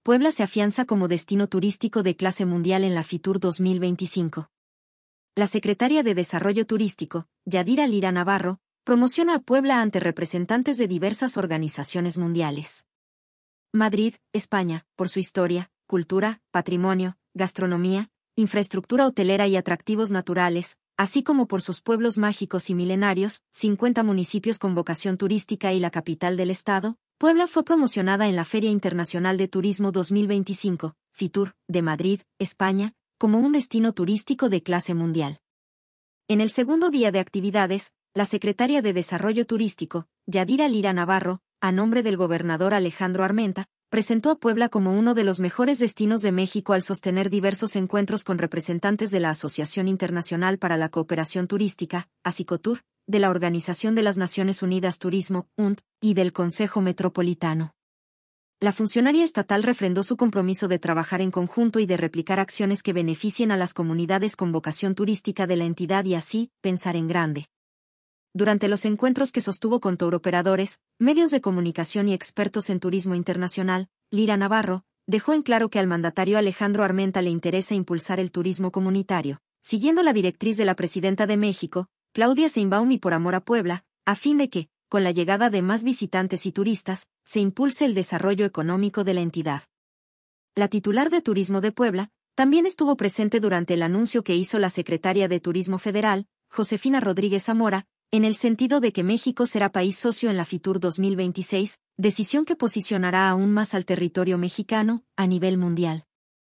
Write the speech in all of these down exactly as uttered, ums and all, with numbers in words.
Puebla se afianza como destino turístico de clase mundial en la FITUR dos mil veinticinco. La secretaria de Desarrollo Turístico, Yadira Lira Navarro, promociona a Puebla ante representantes de diversas organizaciones mundiales. Madrid, España, por su historia, cultura, patrimonio, gastronomía, infraestructura hotelera y atractivos naturales, así como por sus pueblos mágicos y milenarios, cincuenta municipios con vocación turística y la capital del estado, Puebla fue promocionada en la Feria Internacional de Turismo dos mil veinticinco, FITUR, de Madrid, España, como un destino turístico de clase mundial. En el segundo día de actividades, la secretaria de Desarrollo Turístico, Yadira Lira Navarro, a nombre del gobernador Alejandro Armenta, presentó a Puebla como uno de los mejores destinos de México al sostener diversos encuentros con representantes de la Asociación Internacional para la Cooperación Turística, ASICOTUR, de la Organización de las Naciones Unidas Turismo, U N T, y del Consejo Metropolitano. La funcionaria estatal refrendó su compromiso de trabajar en conjunto y de replicar acciones que beneficien a las comunidades con vocación turística de la entidad y así, pensar en grande. Durante los encuentros que sostuvo con touroperadores, medios de comunicación y expertos en turismo internacional, Lira Navarro dejó en claro que al mandatario Alejandro Armenta le interesa impulsar el turismo comunitario, siguiendo la directriz de la presidenta de México, Claudia Sheinbaum y por amor a Puebla, a fin de que, con la llegada de más visitantes y turistas, se impulse el desarrollo económico de la entidad. La titular de Turismo de Puebla también estuvo presente durante el anuncio que hizo la secretaria de Turismo Federal, Josefina Rodríguez Zamora, en el sentido de que México será país socio en la FITUR dos mil veintiséis, decisión que posicionará aún más al territorio mexicano, a nivel mundial.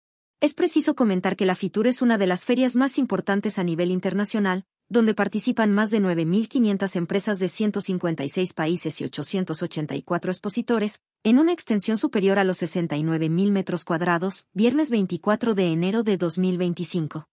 Es preciso comentar que la FITUR es una de las ferias más importantes a nivel internacional, donde participan más de nueve mil quinientas empresas de ciento cincuenta y seis países y ochocientos ochenta y cuatro expositores, en una extensión superior a los sesenta y nueve mil metros cuadrados, viernes veinticuatro de enero de dos mil veinticinco.